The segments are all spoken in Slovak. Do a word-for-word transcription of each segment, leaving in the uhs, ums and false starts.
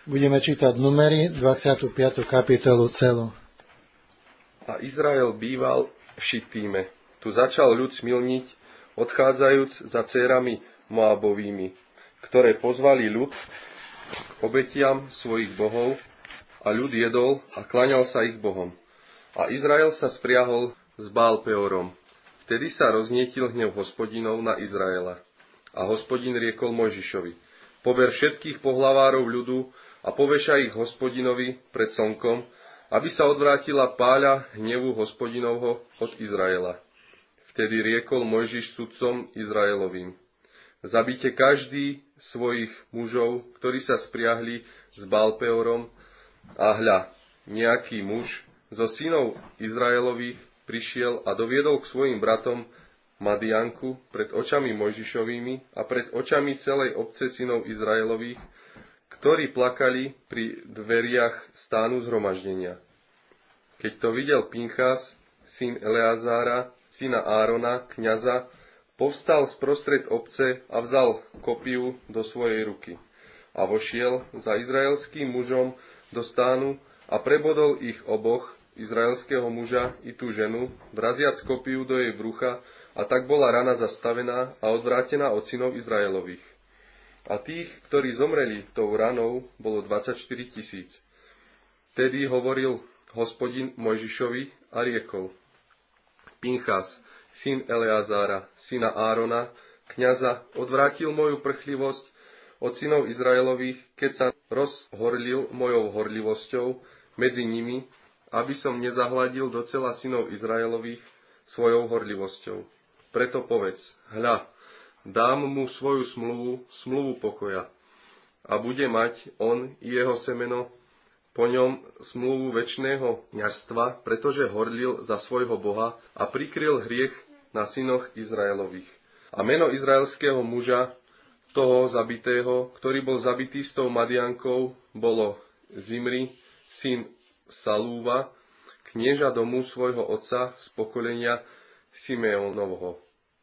Budeme čítať Númery, dvadsiatu piatu kapitolu celú. A Izrael býval v Šitíme. Tu začal ľud smilniť, odchádzajúc za dcérami Moabovými, ktoré pozvali ľud k obetiam svojich bohov, a ľud jedol a klaňal sa ich bohom. A Izrael sa spriahol s Bálpeorom. Vtedy sa roznietil hnev Hospodinov na Izraela. A Hospodin riekol Mojžišovi: Pober všetkých pohlavárov ľudu a povešaj ich Hospodinovi pred slnkom, aby sa odvrátila páľa hnevu Hospodinovho od Izraela. Vtedy riekol Mojžiš sudcom Izraelovým: Zabite každý svojich mužov, ktorí sa spriahli s Bálpeorom, a hľa, nejaký muž zo synov Izraelových prišiel a doviedol k svojim bratom Madianku pred očami Mojžišovými a pred očami celej obce synov Izraelových, ktorí plakali pri dveriach stánu zhromaždenia. Keď to videl Pinchas, syn Eleazára, syna Árona, kňaza, povstal sprostred obce a vzal kopiu do svojej ruky. A vošiel za izraelským mužom do stánu a prebodol ich oboch, izraelského muža i tú ženu, vraziac kopiu do jej brucha, a tak bola rana zastavená a odvrátená od synov Izraelových. A tých, ktorí zomreli tou ranou, bolo dvadsaťštyri tisíc. Tedy hovoril Hospodin Mojžišovi a riekol: Pinchas, syn Eleazára, syna Árona, kňaza, odvrátil moju prchlivosť od synov Izraelových, keď sa rozhorlil mojou horlivosťou medzi nimi, aby som nezahladil docela synov Izraelových svojou horlivosťou. Preto povedz: hľa, dám mu svoju smluvu, smluvu pokoja, a bude mať on i jeho semeno po ňom smluvu večného kňazstva, pretože horlil za svojho Boha a prikryl hriech na synoch Izraelových. A meno izraelského muža, toho zabitého, ktorý bol zabitý s tou Madiankou, bolo Zimri, syn Salúva, knieža domu svojho otca z pokolenia Simeonovho.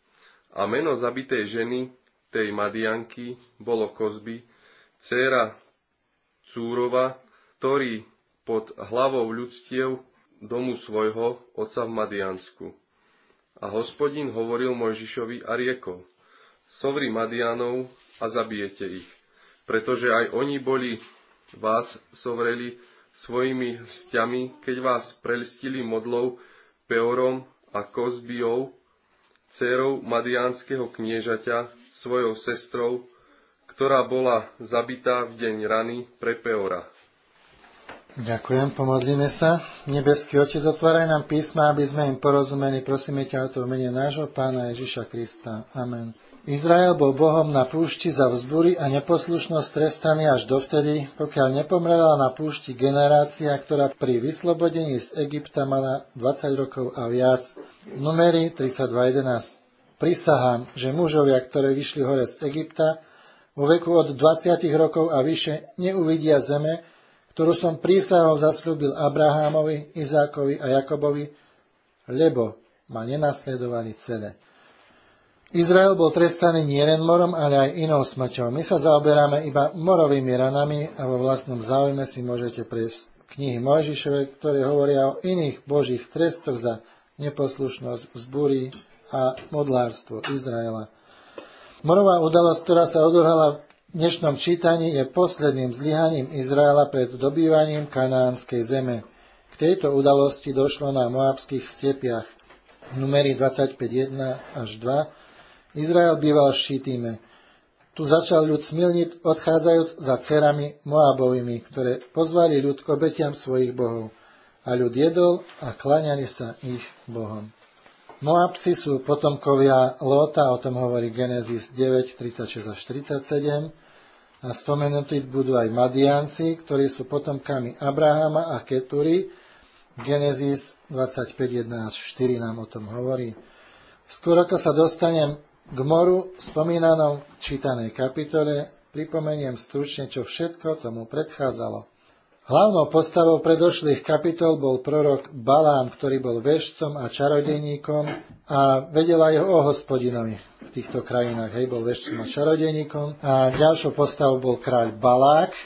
A meno zabitej ženy, tej Madianky, bolo Kozby, dcéra Cúrova, ktorý pod hlavou ľudstiev domu svojho otca v Madiansku. A Hospodin hovoril Mojžišovi a riekol: Sovri Madianov a zabijete ich, pretože aj oni boli vás sovreli svojimi hstiami, keď vás prelstili modlou Peorom a Kozbijou, dcérou madiánskeho kniežaťa, svojou sestrou, ktorá bola zabitá v deň rany pre Peora. Ďakujem, pomodlíme sa. Nebeský Otec, otváraj nám písma, aby sme im porozumeli. Prosíme ťa o to v mene nášho Pána Ježiša Krista. Amen. Izrael bol Bohom na púšti za vzbúry a neposlušnosť trestaný až dovtedy, pokiaľ nepomrela na púšti generácia, ktorá pri vyslobodení z Egypta mala dvadsať rokov a viac. Númery tridsaťdva jedenásť. Prisahám, že mužovia, ktorí vyšli hore z Egypta, vo veku od dvadsať rokov a vyše neuvidia zeme, ktorú som prísahou zasľúbil Abrahámovi, Izákovi a Jakobovi, lebo ma nenasledovali celé. Izrael bol trestaný nielen morom, ale aj inou smrťou. My sa zaoberáme iba morovými ranami a vo vlastnom záujme si môžete prejsť knihy Mojžišove, ktoré hovoria o iných božích trestoch za neposlušnosť, vzbúry a modlárstvo Izraela. Morová udalosť, ktorá sa odohrala v dnešnom čítaní, je posledným zlyhaním Izraela pred dobývaním kanánskej zeme. K tejto udalosti došlo na moabských stepiach. Númery dvadsaťpäť jeden až dva. Izrael býval v Šitíme. Tu začal ľud smilniť, odchádzajúc za dcerami Moabovými, ktoré pozvali ľud k obetiam svojich bohov. A ľud jedol a klaňali sa ich bohom. Moabci sú potomkovia Lóta, o tom hovorí Genesis deväť, tridsaťšesť až tridsaťsedem. A spomenutí budú aj Madiánci, ktorí sú potomkami Abraháma a Ketúry. Genesis dvadsaťpäť, jeden až štyri nám o tom hovorí. Skôr ako sa dostanem k moru, spomínanom v čítanej kapitole, pripomeniem stručne, čo všetko tomu predchádzalo. Hlavnou postavou predošlých kapitol bol prorok Balám, ktorý bol vešcom a čarodejníkom a vedel aj o Hospodinovi v týchto krajinách. Hej, bol vešcom a čarodejníkom. A ďalšou postavou bol kráľ Balák,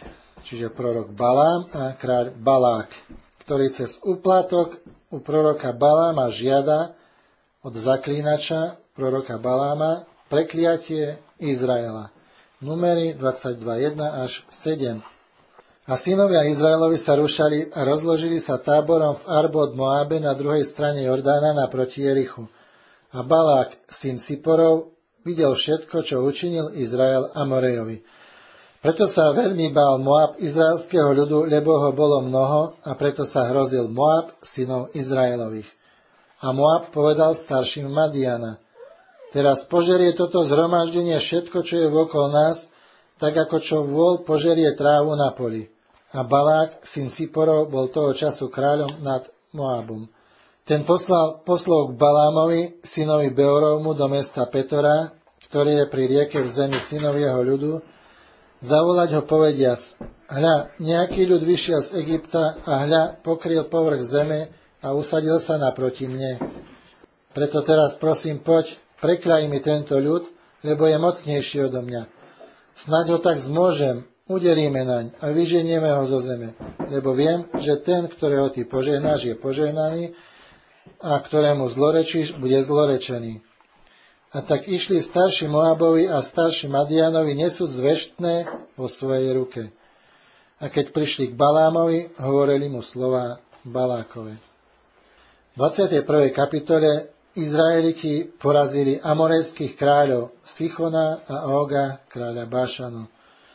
čiže prorok Balám a kráľ Balák, ktorý cez úplatok u proroka Baláma žiada od zaklínača proroka Baláma prekliatie Izraela. Númery dvadsaťdva jeden až sedem. A synovia Izraelovi sa rušali a rozložili sa táborom v Arbod Moabe na druhej strane Jordána naproti Jerichu. A Balák, syn Ciporov, videl všetko, čo učinil Izrael Amorejovi. Preto sa veľmi bál Moab izraelského ľudu, lebo ho bolo mnoho, a preto sa hrozil Moab synov Izraelových. A Moab povedal starším Madiana: Teraz požerie toto zhromaždenie všetko, čo je vokol nás, tak ako čo vôl požerie trávu na poli. A Balák, syn Ciporov, bol toho času kráľom nad Moabom. Ten poslal poslov k Balámovi, synovi Beorovmu, do mesta Petora, ktorý je pri rieke v zemi synov jeho ľudu, zavolať ho povediac: Hľa, nejaký ľud vyšiel z Egypta a hľa, pokryl povrch zeme a usadil sa naproti mne. Preto teraz prosím, poď, prekľaj mi tento ľud, lebo je mocnejší odo mňa. Snaď ho tak zmôžem, uderíme naň a vyženieme ho zo zeme, lebo viem, že ten, ktorého ty požehnáš, je požehnaný a ktorému zlorečíš, bude zlorečený. A tak išli starší Moabovi a starší Madianovi nesúc zveštné vo svojej ruke. A keď prišli k Balámovi, hovorili mu slová Balákove. V dvadsiatej prvej kapitole Izraeliti porazili amorejských kráľov Sichona a Óga, kráľa Bášanu.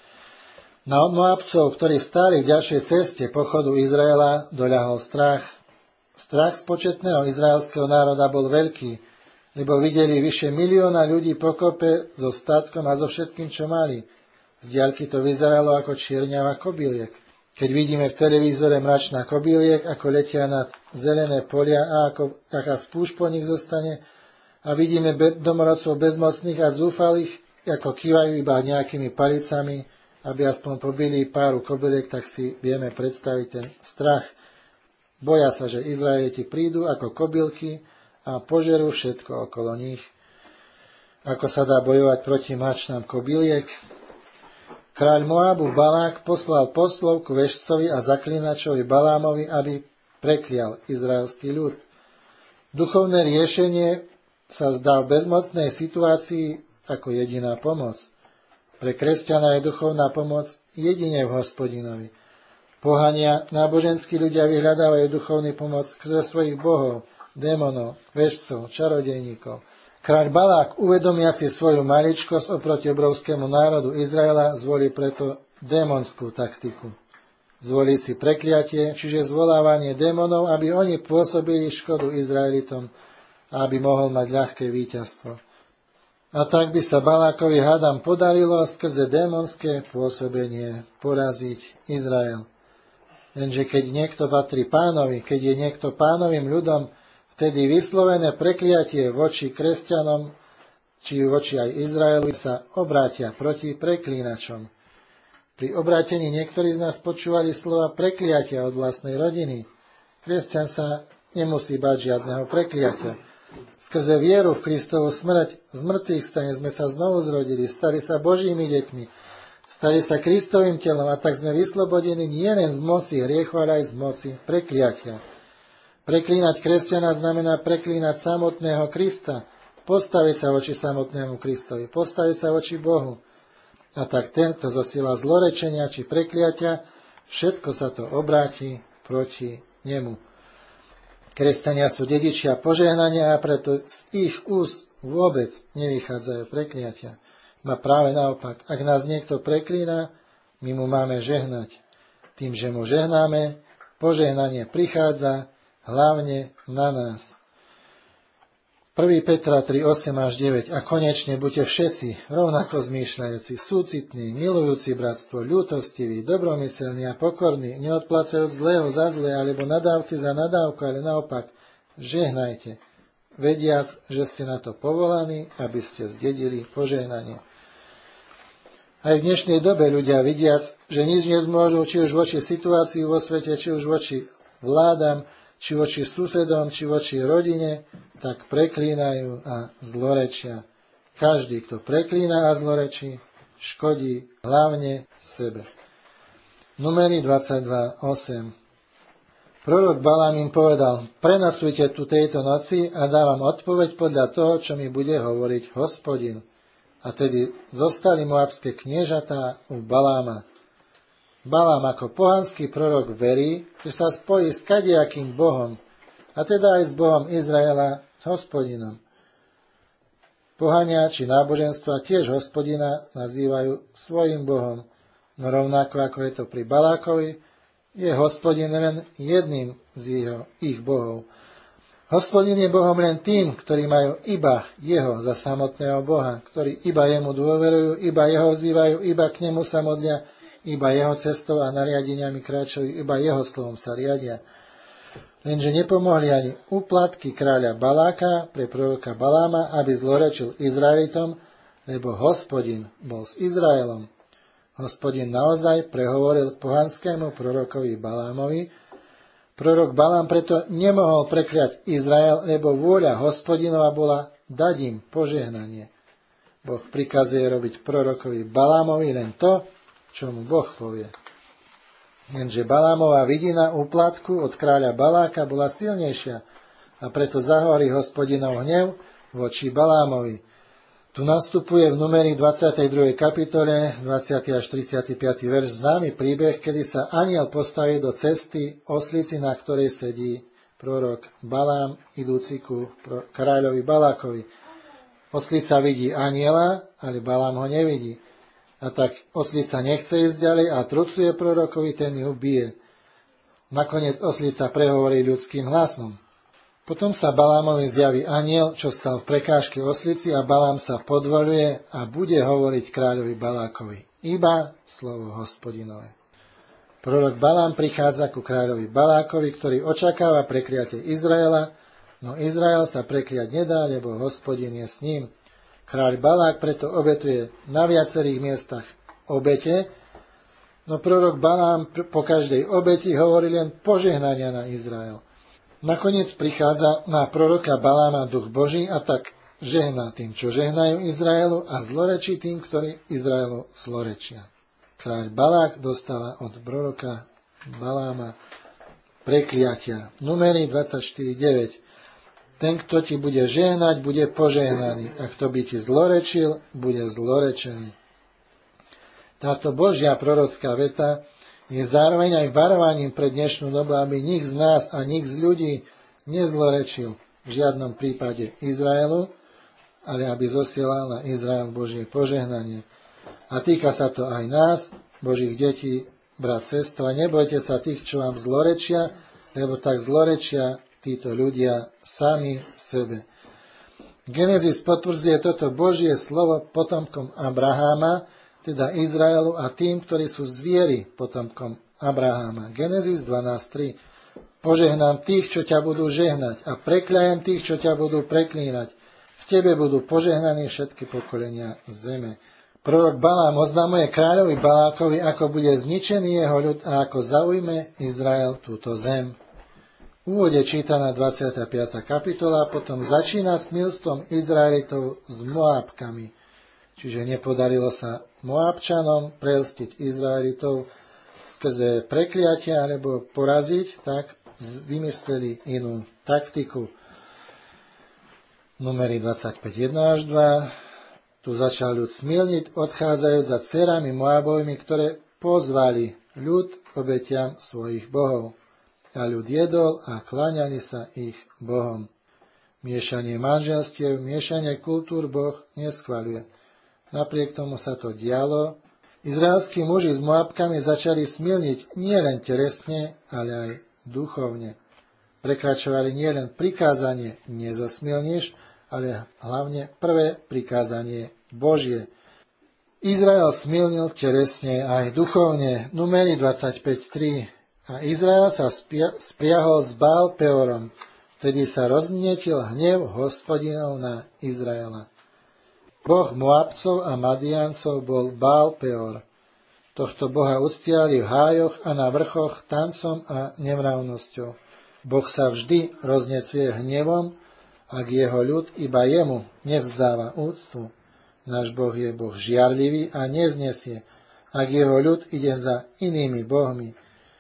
Na Moabcov, ktorí stáli v ďalšej ceste pochodu Izraela, doľahol strach. Strach z početného izraelského národa bol veľký, lebo videli vyše milióna ľudí pokope so statkom a so všetkým, čo mali. Z diaľky to vyzeralo ako čierňava kobyliek. Keď vidíme v televízore mračná kobyliek, ako letia nad zelené polia a ako taká spúšť po nich zostane, a vidíme be- domorodcov bezmocných a zúfalých, ako kývajú iba nejakými palicami, aby aspoň pobili páru kobyliek, tak si vieme predstaviť ten strach. Boja sa, že Izraeliti prídu ako kobylky a požerú všetko okolo nich. Ako sa dá bojovať proti mračnám kobyliek? Kráľ Moabu Balák poslal poslov ku vešcovi a zaklinačovi Balámovi, aby preklial izraelský ľud. Duchovné riešenie sa zdá v bezmocnej situácii ako jediná pomoc. Pre kresťana je duchovná pomoc jedine v Hospodinovi. Pohania, náboženskí ľudia vyhľadávajú duchovnú pomoc skrze svojich bohov, démonov, vešcov, čarodejníkov. Kráľ Balák, uvedomiaci svoju maličkosť oproti obrovskému národu Izraela, zvolí preto démonskú taktiku. Zvolí si prekliatie, čiže zvolávanie démonov, aby oni pôsobili škodu Izraelitom a aby mohol mať ľahké víťazstvo. A tak by sa Balákovi hádam podarilo skrze démonské pôsobenie poraziť Izrael. Lenže keď niekto patrí pánovi, keď je niekto pánovým ľudom, vtedy vyslovené prekliatie voči kresťanom, či voči aj Izraelu, sa obrátia proti preklínačom. Pri obrátení niektorí z nás počúvali slova prekliatia od vlastnej rodiny. Kresťan sa nemusí báť žiadneho prekliatia. Skrze vieru v Kristovu smrť, z mŕtvych stane sme sa znovu zrodili, stali sa Božími deťmi, stali sa Kristovým telom a tak sme vyslobodení nielen z moci hriechu, ale aj z moci prekliatia. Preklínať kresťana znamená preklínať samotného Krista, postaviť sa voči samotnému Kristovi, postaviť sa voči Bohu. A tak ten, kto zosiela zlorečenia či prekliatia, všetko sa to obráti proti nemu. Kresťania sú dedičia požehnania a preto z ich úst vôbec nevychádzajú prekliatia. A práve naopak, ak nás niekto preklína, my mu máme žehnať. Tým, že mu žehnáme, požehnanie prichádza hlavne na nás. prvá Petra tri, osem až deväť. A konečne buďte všetci rovnako zmýšľajúci, súcitní, milujúci bratstvo, ľútostiví, dobromyselní a pokorní, neodplácajúc zlého za zlé, alebo nadávky za nadávku, ale naopak žehnajte, vediac, že ste na to povolaní, aby ste zdedili požehnanie. Aj v dnešnej dobe ľudia vidiac, že nič nezmôžu, či už voči situácii vo svete, či už voči vládam, či voči susedom, či voči rodine, tak preklínajú a zlorečia. Každý, kto preklína a zlorečí, škodí hlavne sebe. Númery dvadsaťdva osem. Prorok Balám im povedal, prenocujte tu tejto noci a dávam odpoveď podľa toho, čo mi bude hovoriť Hospodin. A tedy zostali moabské kniežatá u Baláma. Balám ako pohanský prorok verí, že sa spojí s kadejakým Bohom, a teda aj s Bohom Izraela, s Hospodinom. Pohania či náboženstva tiež Hospodina nazývajú svojim Bohom, no rovnako ako je to pri Balákovi, je Hospodin len jedným z jeho, ich bohov. Hospodin je Bohom len tým, ktorí majú iba jeho za samotného Boha, ktorí iba jemu dôverujú, iba jeho vzývajú, iba k nemu sa modlia, iba jeho cestou a nariadeniami kráčajú, iba jeho slovom sa riadia. Lenže nepomohli ani úplatky kráľa Baláka pre proroka Baláma, aby zlorečil Izraelitom, lebo Hospodin bol s Izraelom. Hospodin naozaj prehovoril pohanskému prorokovi Balámovi. Prorok Balám preto nemohol prekliať Izrael, lebo vôľa Hospodinova bola dať im požehnanie. Boh prikazuje robiť prorokovi Balámovi len to, čo mu Boh povie. Lenže Balámová vidina úplatku od kráľa Baláka bola silnejšia a preto zahorí Hospodinov hnev voči Balámovi. Tu nastupuje v Numeri dvadsiatej druhej kapitole dvadsiaty až tridsiaty piaty verš známy príbeh, kedy sa anjel postaví do cesty oslici, na ktorej sedí prorok Balám, idúci ku kráľovi Balákovi. Oslica vidí anjela, ale Balám ho nevidí. A tak oslica nechce ísť ďalej a trucuje prorokovi, ten ju bije. Nakoniec oslica prehovorí ľudským hlasom. Potom sa Balámovi zjaví anjel, čo stal v prekážke oslici a Balám sa podvoľuje a bude hovoriť kráľovi Balákovi. Iba slovo Hospodinové. Prorok Balám prichádza ku kráľovi Balákovi, ktorý očakáva prekliatie Izraela, no Izrael sa prekliať nedá, lebo Hospodin je s ním. Kráľ Balák preto obetuje na viacerých miestach obete, no prorok Balám po každej obeti hovorí len požehnania na Izrael. Nakoniec prichádza na proroka Baláma duch Boží a tak žehná tým, čo žehnajú Izraelu a zlorečí tým, ktorí Izraelu zlorečia. Kráľ Balák dostáva od proroka Baláma prekliatia. Numeri dvadsaťštyri deväť. Ten, kto ti bude žehnať, bude požehnaný, a kto by ti zlorečil, bude zlorečený. Táto Božia prorocká veta je zároveň aj varovaním pre dnešnú dobu, aby nik z nás a nik z ľudí nezlorečil v žiadnom prípade Izraelu, ale aby zosielal na Izrael Božie požehnanie. A týka sa to aj nás, Božích detí, brat, sestra. Nebojte sa tých, čo vám zlorečia, lebo tak zlorečia títo ľudia sami sebe. Genesis potvrdzuje toto Božie slovo potomkom Abraháma, teda Izraelu a tým, ktorí sú zvieri potomkom Abraháma. Genesis dvanásť tri. Požehnám tých, čo ťa budú žehnať a prekľajem tých, čo ťa budú preklínať. V tebe budú požehnaní všetky pokolenia zeme. Prorok Balám oznamuje kráľovi Balákovi, ako bude zničený jeho ľud a ako zaujme Izrael túto zem. V úvode čítaná dvadsiata piata kapitola potom začína smilstvom Izraelitov s Moábkami. Čiže nepodarilo sa Moábčanom prelstiť Izraelitov skrze prekliatia alebo poraziť, tak vymysleli inú taktiku. Numeri dvadsaťpäť jeden až dva. Tu začal ľud smilniť, odchádzajúc za dcerami Moabovými, ktoré pozvali ľud obetiam svojich bohov. A ľud jedol a kláňali sa ich bohom. Miešanie manželstiev, miešanie kultúr Boh neschvaľuje. Napriek tomu sa to dialo. Izraelskí muži s Moabkami začali smilniť nielen telesne, ale aj duchovne. Prekračovali nielen prikázanie nezosmilniš, ale hlavne prvé prikázanie Božie. Izrael smilnil telesne aj duchovne. Numeri dvadsaťpäť tri. A Izrael sa spia- spriahol s Bál Peorom. Vtedy sa roznietil hnev Hospodinov na Izraela. Boh Moabcov a Madiancov bol Bál Peor. Tohto boha uctiali v hájoch a na vrchoch tancom a nemravnosťou. Boh sa vždy roznecuje hnevom, ak jeho ľud iba jemu nevzdáva úctu. Náš Boh je Boh žiarlivý a neznesie, ak jeho ľud ide za inými bohmi.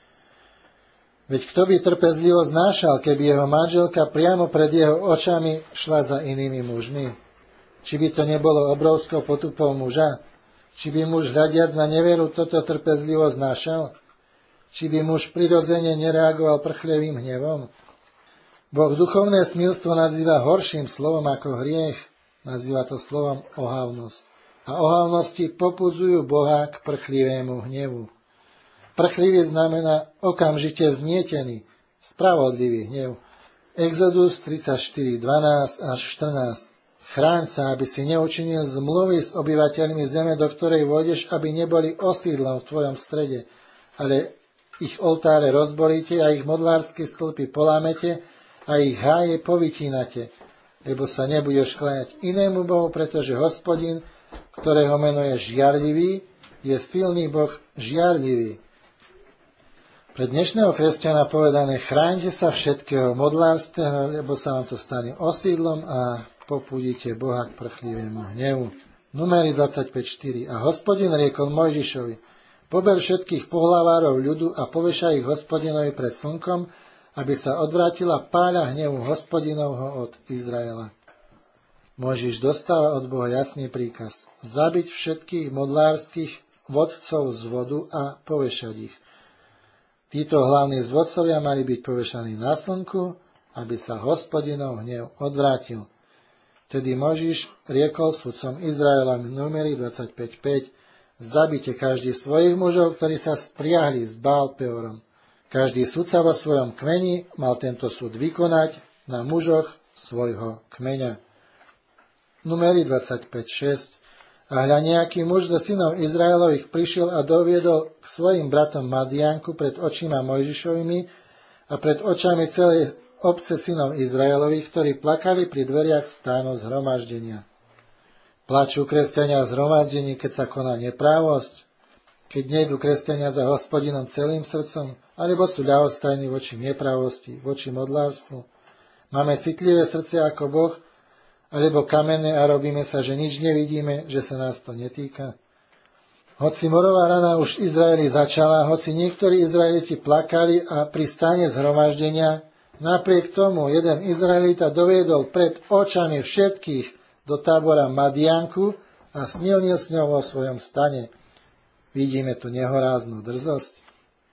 Veď kto by trpezlivo znášal, keby jeho manželka priamo pred jeho očami šla za inými mužmi? Či by to nebolo obrovskou potupou muža? Či by muž hľadiac na neveru toto trpezlivo znášal? Či by muž prirodzene nereagoval prchlevým hnevom? Boh duchovné smilstvo nazýva horším slovom ako hriech. Nazýva to slovom ohavnosť. A ohavnosti popudzujú Boha k prchlivému hnevu. Prchlivý znamená okamžite vznietený, spravodlivý hnev. Exodus tridsaťštyri, dvanásť až štrnásť. Chráň sa, aby si neučinil zmluvy s obyvateľmi zeme, do ktorej vôjdeš, aby neboli osídlom v tvojom strede, ale ich oltáre rozboríte a ich modlárske stĺpy polámete a ich háje povytínate, lebo sa nebudeš kláňať inému Bohu, pretože Hospodin, ktorého meno je žiarlivý, je silný Boh žiarlivý. Pre dnešného kresťana povedané, chráňte sa všetkého modlársteho, lebo sa vám to stane osídlom a popúdite Boha k prchlivému hnevu. Númery dvadsaťpäť štyri. A Hospodin riekol Mojžišovi, pober všetkých pohlavárov ľudu a povešaj ich Hospodinovi pred slnkom, aby sa odvrátila páľa hnevu Hospodinovho od Izraela. Mojžiš dostáva od Boha jasný príkaz, zabiť všetkých modlárskych vodcov z vodu a povešať ich. Títo hlavní zvodcovia mali byť povešaní na slnku, aby sa Hospodinov hnev odvrátil. Vtedy Mojžiš riekol sudcom Izraela v Númeri dvadsaťpäť päť, zabite každý svojich mužov, ktorí sa spriahli s Bál Peorom. Každý sudca vo svojom kmeni mal tento súd vykonať na mužoch svojho kmeňa. Númeri dvadsaťpäť šesť. A hľa nejaký muž zo synov Izraelových prišiel a doviedol k svojim bratom Madiánku pred očima Mojžišovými a pred očami celej obce synov Izraelových, ktorí plakali pri dveriach stánu zhromaždenia. Plačú kresťania v zhromaždení, keď sa koná neprávosť, keď nejdu kresťania za Hospodinom celým srdcom, alebo sú ľahostajní voči neprávosti, voči modlárstvu. Máme citlivé srdce ako Boh, alebo kamenné a robíme sa, že nič nevidíme, že sa nás to netýka. Hoci morová rana už v Izraeli začala, hoci niektorí Izraeliti plakali a pri stane zhromaždenia, napriek tomu jeden Izraelita doviedol pred očami všetkých do tábora Madiánku a smilnil s ňou vo svojom stane. Vidíme tu nehoráznu drzosť.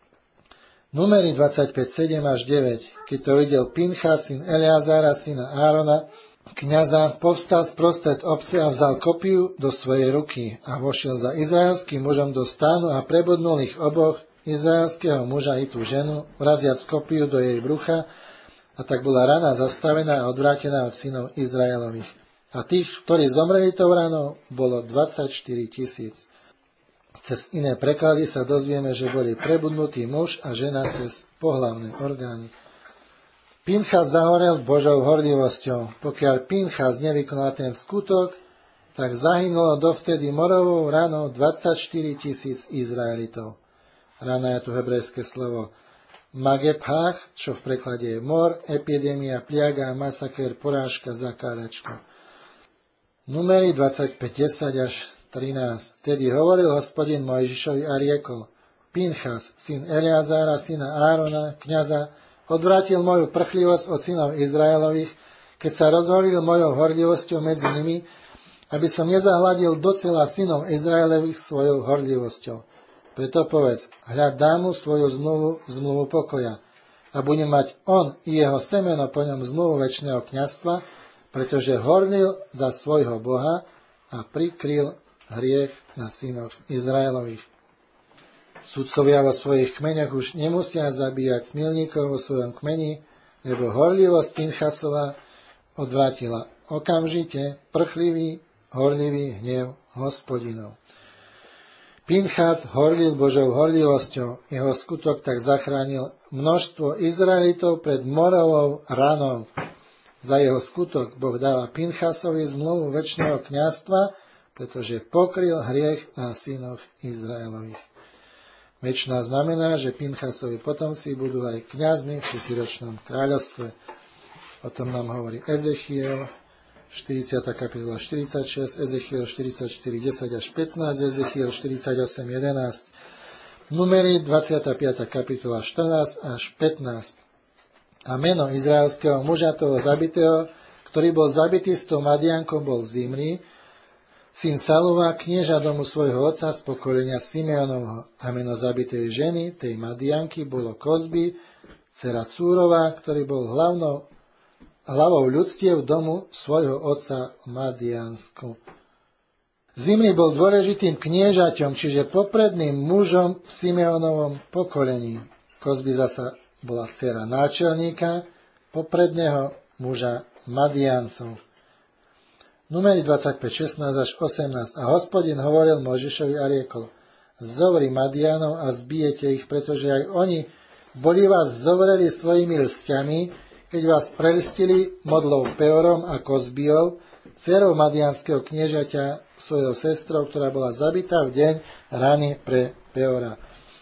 Númeri dvadsaťpäť sedem až deväť. Keď to videl Pinchas, syn Eleazára, syna Árona, kňaza, povstal sprostred obce a vzal kopiu do svojej ruky a vošiel za izraelským mužom do stánu a prebodnul ich oboch, izraelského muža i tú ženu, vraziac kopiu do jej brucha, a tak bola rana zastavená a odvrátená od synov Izraelových. A tých, ktorí zomreli tou ranou, bolo dvadsaťštyri tisíc. Cez iné preklady sa dozvieme, že boli prebudnutý muž a žena cez pohlavné orgány. Pinchas zahorel Božou horlivosťou. Pokiaľ Pinchas nevykonal ten skutok, tak zahynulo dovtedy morovou ranou dvadsaťštyri tisíc Izraelitov. Rana je tu hebrejské slovo Magephach, čo v preklade je mor, epidémia, pliaga, masaker, porážka, zakáračka. Númeri dvadsaťpäť desať až trinásť. Vtedy hovoril Hospodin Mojžišovi a riekol, Pinchas, syn Eleazára, syna Árona, kňaza, odvrátil moju prchlivosť od synov Izraelových, keď sa rozhoril mojou horlivosťou medzi nimi, aby som nezahladil docela synov Izraelových svojou horlivosťou. Preto povedz, hľad dám mu svoju zmluvu, zmluvu pokoja, a bude mať on i jeho semeno po ňom zmluvu večného kňazstva, pretože horlil za svojho Boha a prikryl hriech na synoch Izraelových. Sudcovia vo svojich kmeňoch už nemusia zabíjať smilníkov vo svojom kmeni, lebo horlivosť Pinchasova odvrátila okamžite prchlivý, horlivý hnev Hospodinov. Pinchas horlil Božou horlivosťou, jeho skutok tak zachránil množstvo Izraelitov pred morovou ranou. Za jeho skutok Boh dáva Pinchasovi zmluvu večného kňazstva, pretože pokryl hriech na synoch Izraelových. Večná znamená, že Pinchasovi potomci budú aj kňazmi v tisícročnom kráľovstve. O tom nám hovorí Ezechiel štyridsiata kapitola štyridsaťšesť, Ezechiel štyridsaťštyri desať až pätnásť, Ezechiel štyridsaťosem jedenásť, Numeri dvadsiata piata kapitola štrnásť až pätnásť. A meno izraelského muža toho zabitého, ktorý bol zabitý s tou Madiankou, bol Zimri, syn Salova, knieža domu svojho otca z pokolenia Simeonovho. A meno zabitej ženy, tej Madianky, bolo Kozbi, dcera Cúrova, ktorý bol hlavnou, hlavou ľudstiev domu svojho otca Madiansku. Zimri bol dôležitým kniežaťom, čiže popredným mužom v Simeonovom pokolení. Kozbi zasa bola dcera náčelníka, popredného muža Madiancov. Numeri dvadsaťpäť šestnásť až osemnásť. A Hospodin hovoril Mojžišovi a riekol: Zovri Madianov a zbijete ich, pretože aj oni boli vás zovreli svojimi lsťami, keď vás prelstili modlou Peorom a Kozbijou, dcerou madianského kniežaťa, svojou sestrou, ktorá bola zabitá v deň rany pre Peora.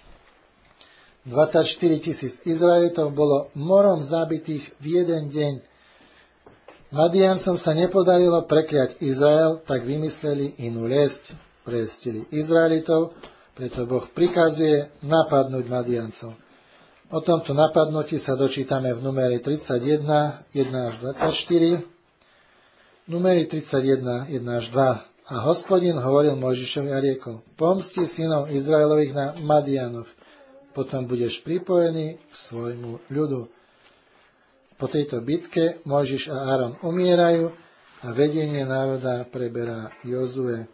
dvadsaťštyri tisíc Izraelitov bolo morom zabitých v jeden deň. Madiancom sa nepodarilo prekliať Izrael, tak vymysleli inú lesť. Prelstili Izraelitov, preto Boh prikazuje napadnúť Madiancov. O tomto napadnutí sa dočítame v numeri tridsaťjeden, jeden až dvadsaťštyri, numeri tridsaťjeden, jeden až dva. A Hospodin hovoril Mojžišovi a riekol: Pomsti synov Izraelových na Madianoch, potom budeš pripojený k svojmu ľudu. Po tejto bitke Mojžiš a Áron umierajú a vedenie národa preberá Jozue.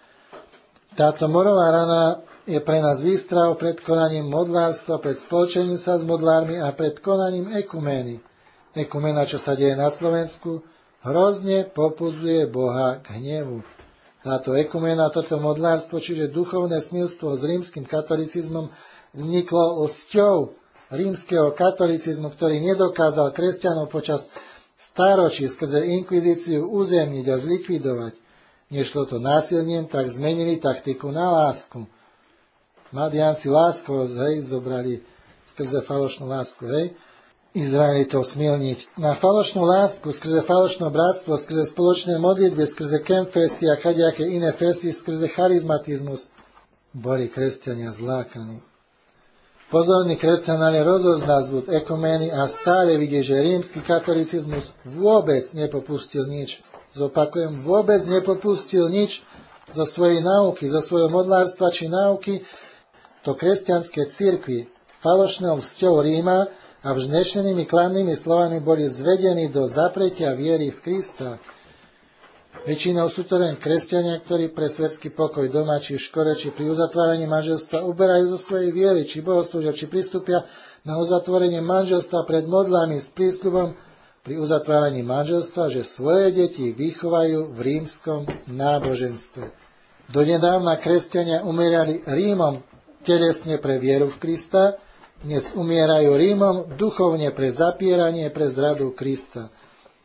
Táto morová rana je pre nás výstrahou pred konaním modlárstva, pred spoločením sa s modlármi a pred konaním ekumény. Ekumena, čo sa deje na Slovensku, hrozne popudzuje Boha k hnevu. Táto ekumena, toto modlárstvo, čiže duchovné smilstvo s rímskym katolicizmom, vzniklo lsťou rímskeho katolicizmu, ktorý nedokázal kresťanov počas stáročí skrze inkvizíciu uzemniť a zlikvidovať. Nešlo to násilniem, tak zmenili taktiku na lásku. Madianci láskovosť, hej, zobrali skrze falošnú lásku, hej, Izraelitov smilniť. Na falošnú lásku, skrze falošné bratstvo, skrze spoločné modlitby, skrze kempfesty a kadejaké iné festy, skrze charizmatizmus boli kresťania zlákaní. Pozorný kresťan ale rozozná zvuk ekumény a stále vidí, že rímsky katolicizmus vôbec nepopustil nič. Zopakujem, vôbec nepopustil nič zo svojej náuky, zo svojho modlárstva či náuky do kresťanskej cirkvi. Falošnou vzťou Ríma a vznešenými klamnými slovami boli zvedení do zapretia viery v Krista. Väčšinou sú to len kresťania, ktorí pre svetský pokoj doma, či v škole, či pri uzatváraní manželstva uberajú zo svojej viery, či bohoslúžia, či pristúpia na uzatvorenie manželstva pred modlami s prísľubom pri uzatváraní manželstva, že svoje deti vychovajú v rímskom náboženstve. Donedávna kresťania umierali Rímom telesne pre vieru v Krista, dnes umierajú Rímom duchovne pre zapieranie, pre zradu Krista.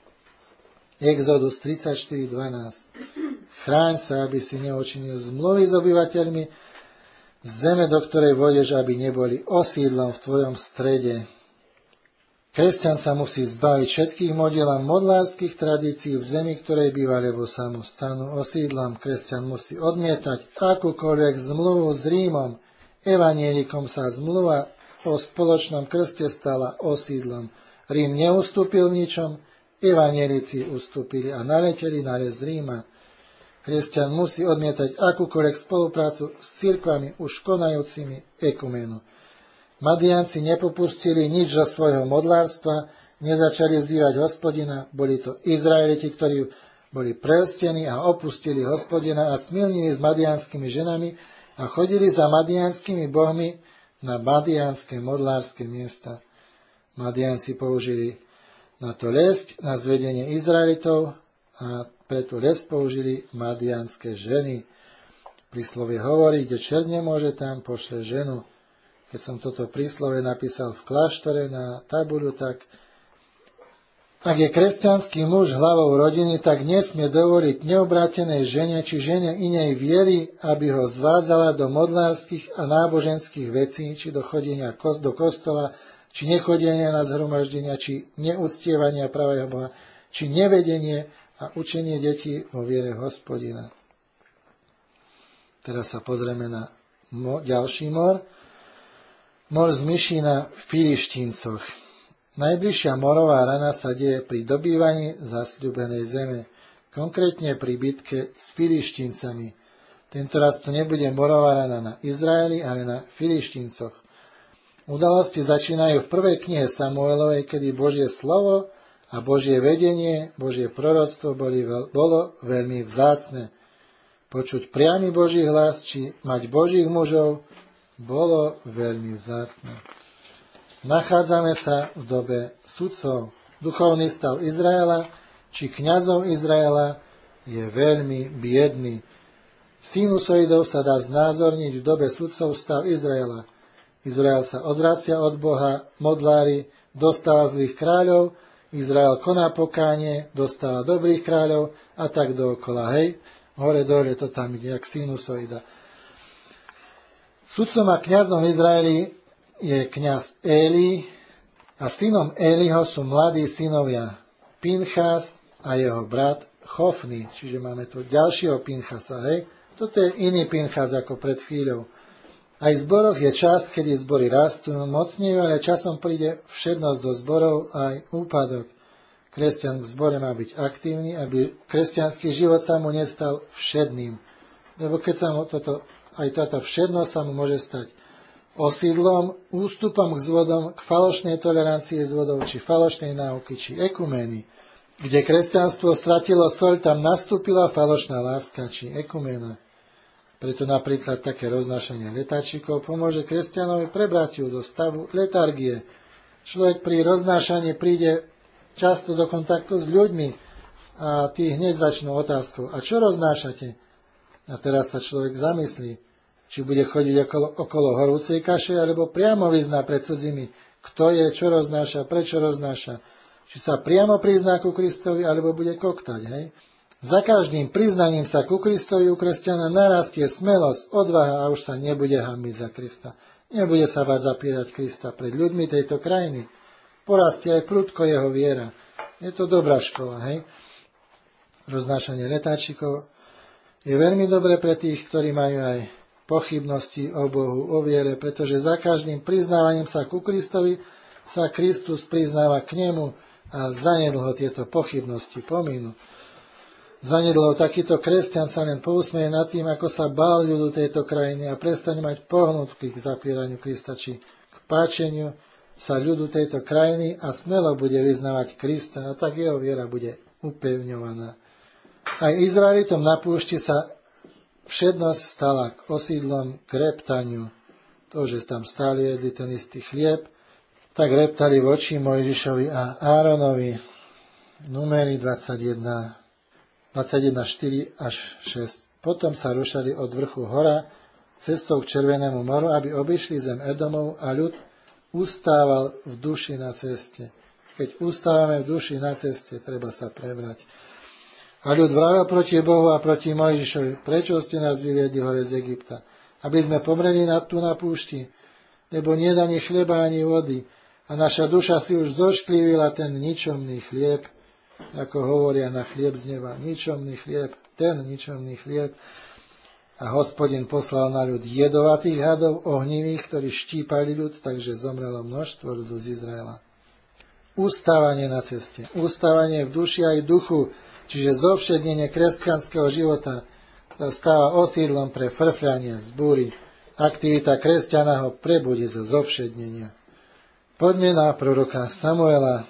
Exodus tridsaťštyri dvanásť. Chráň sa, aby si neočinil zmluvy s obyvateľmi zeme, do ktorej vôjdeš, aby neboli osídlom v tvojom strede. Kresťan sa musí zbaviť všetkých modiel a modlárskych tradícií v zemi, ktorej býva, lebo sa mu stanú osídlom. Kresťan musí odmietať akúkoľvek zmluvu s Rímom. Evanielikom sa zmluva o spoločnom krste stala osídlom. Rím neustúpil v ničom, evanielici ustúpili a naleteli na les Ríma. Kresťan musí odmietať akúkoľvek spoluprácu s cirkvami už konajúcimi ekumenu. Madianci nepopustili nič zo svojho modlárstva, nezačali vzývať Hospodina, boli to Izraeliti, ktorí boli prelstení a opustili Hospodina a smilnili s madianskými ženami a chodili za madianskými bohmi na madianské modlárske miesta. Madianci použili na to lesť, na zvedenie Izraelitov a preto lesť použili madianské ženy. Príslovie hovorí, kde čert nemôže, tam pošle ženu. Keď som toto príslovie napísal v kláštore na tabuľu, tak ak je kresťanský muž hlavou rodiny, tak nesmie dovoliť neobrátenej žene či žene inej viery, aby ho zvádzala do modlárskych a náboženských vecí, či do chodenia do kostola, či nechodenia na zhromaždenia, či neúctievania pravého Boha, či nevedenie a učenie detí vo viere Hospodina. Teraz sa pozrieme na mo- ďalší mor. Mor z myší na Filištíncoch. Najbližšia morová rana sa deje pri dobývaní zasľúbenej zeme, konkrétne pri bitke s Filištíncami. Tentoraz tu nebude morová rana na Izraeli, ale na Filištíncoch. Udalosti začínajú v prvej knihe Samuelovej, kedy Božie slovo a Božie vedenie, Božie proroctvo boli, bolo veľmi vzácne. Počuť priamy Boží hlas, či mať Božích mužov, bolo veľmi vzácne. Nachádzame sa v dobe sudcov. Duchovný stav Izraela, či kňazov Izraela, je veľmi biedný. Sinusoidov sa dá znázorniť v dobe sudcov stav Izraela. Izrael sa odvracia od Boha, modlári, dostáva zlých kráľov, Izrael koná pokánie, dostáva dobrých kráľov a tak dookola, hej. Hore dole to tam ide, jak sinusoida. Sudcom a kňazom Izraeli je kňaz Éli a synom Éliho sú mladí synovia Pinchas a jeho brat Chofni. Čiže máme tu ďalšieho Pinchasa, hej. Toto je iný Pinchas ako pred chvíľou. Aj v zboroch je čas, kedy zbory rastú, mocnejú, ale časom príde všednosť do zborov aj úpadok. Kresťan v zbore má byť aktívny, aby kresťanský život sa mu nestal všedným. Lebo keď sa mu toto, aj táto všednosť sa mu môže stať osídlom, ústupom k zvodom, k falošnej tolerancii zvodov, či falošnej náuky, či ekumény. Kde kresťanstvo stratilo soľ, tam nastúpila falošná láska, či ekuména. Preto napríklad také roznášanie letáčikov pomôže kresťanovi prebrať ju zo stavu letargie. Človek pri roznášaní príde často do kontaktu s ľuďmi a tí hneď začnú otázkou, a čo roznášate? A teraz sa človek zamyslí, či bude chodiť okolo, okolo horúcej kaše, alebo priamo vyzná pred cudzími, kto je, čo roznáša, prečo roznáša. Či sa priamo prizná ku Kristovi, alebo bude koktať, hej? Za každým priznaním sa ku Kristovi u kresťana narastie smelosť, odvaha a už sa nebude hanbiť za Krista. Nebude sa báť zapierať Krista pred ľuďmi tejto krajiny. Porastie aj prudko jeho viera. Je to dobrá škola, hej? Roznášanie letáčikov je veľmi dobré pre tých, ktorí majú aj pochybnosti o Bohu, o viere, pretože za každým priznávaním sa ku Kristovi sa Kristus priznáva k nemu a zanedlho tieto pochybnosti pomínu. Zanedlho takýto kresťan sa len pousmeje nad tým, ako sa bál ľudu tejto krajiny a prestane mať pohnutky k zapieraniu Krista, či k páčeniu sa ľudu tejto krajiny a smelo bude vyznávať Krista a tak jeho viera bude upevňovaná. Aj Izraelitom na púšti sa všednosť stala k osídlom, k reptaniu. To, že tam stáli, jedli ten istý chlieb, tak reptali voči Mojžišovi a Áronovi. Númery dvadsaťjeden, dvadsaťjeden štyri až šesť. Potom sa rušali od vrchu hora cestou k Červenému moru, aby obišli zem Edomov a ľud ustával v duši na ceste. Keď ustávame v duši na ceste, treba sa prebrať. A ľud vravel proti Bohu a proti Mojžišovi, prečo ste nás vyviedli hore z Egypta? Aby sme pomreli na, tu na púšti, lebo nie je ani chleba, ani vody. A naša duša si už zošklivila ten ničomný chlieb, ako hovoria na chlieb z neba. Ničomný chlieb, ten ničomný chlieb. A Hospodin poslal na ľud jedovatých hadov ohnivých, ktorí štípali ľud, takže zomrelo množstvo ľudu z Izraela. Ustávanie na ceste, ustávanie v duši aj duchu, čiže zovšednenie kresťanského života, sa stáva osídlom pre frfľanie, zbúry. Aktivita kresťana ho prebudí zo zovšednenia. Poďme na proroka Samuela.